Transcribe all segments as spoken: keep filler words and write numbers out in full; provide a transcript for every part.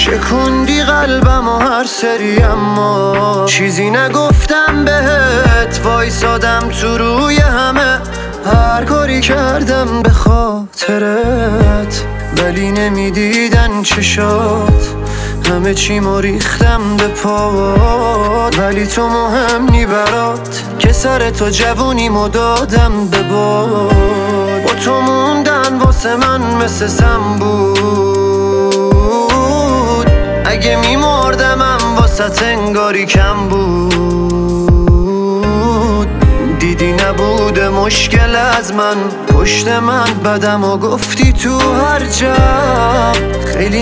شکوندی قلبم و هر سری اما چیزی نگفتم بهت، وایسادم تو روی همه، هر کاری کردم به خاطرت، ولی نمیدیدن چشات، همه چیمو ریختم به پات، ولی تو مهم نی برات که سر تو جوونیمو دادم به باد. با تو موندن واسه من مثل بود، اگه میمردمم واسه انگاری کم بود. دیدی نبوده مشکل از من، پشت من بدم و گفتی تو هر جا خیلی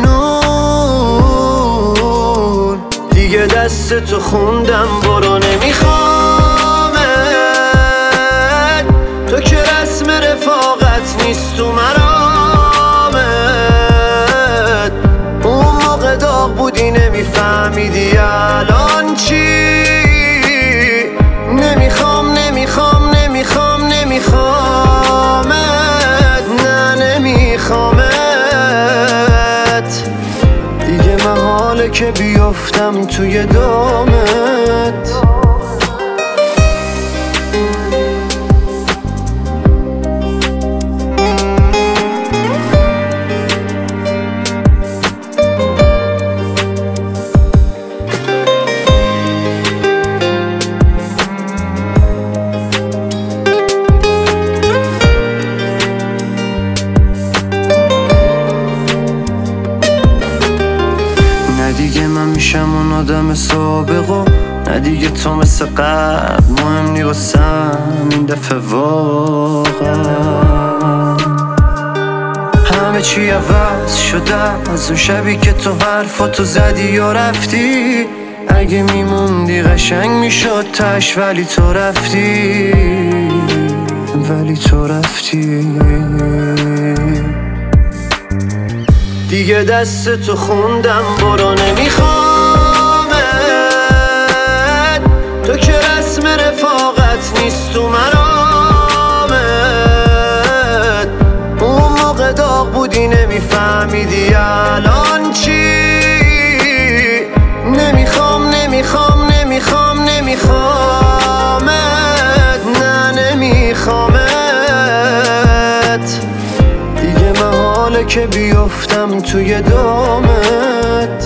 ممنون. دیگه دست تو خوندم برو نمیخوامت، تو که رسم رفاقت نیست تو مرامت. اون موقع داغ بودی نمیفهمیدی الان چی. نمیخوام نمیخوام نمیخوام نمیخوامت، نه نمیخوامت. دیگه محاله که بیفتم توی دامت. دیگه من میشم اون آدم سابق و نه دیگه تو مثل قبل مهم نی واسم این دفعه واقعا. همه چی عوض شده از اون شبی که تو حرفاتو زدی و رفتی. اگه میموندی قشنگ میشد تش، ولی تو رفتی، ولی تو رفتی. دیگه دست تو خوندم برو نمیخوامت، تو که رسم رفاقت نیست تو مرامت. اون موقع داغ بودی نمیفهمیدی الان چی. نمیخوام نمیخوام نمیخوام نمیخوامت، نه نمیخوامت. دیگه محاله که بیفتم توی دامت.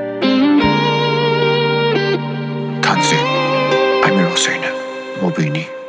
امیر حسین مبینی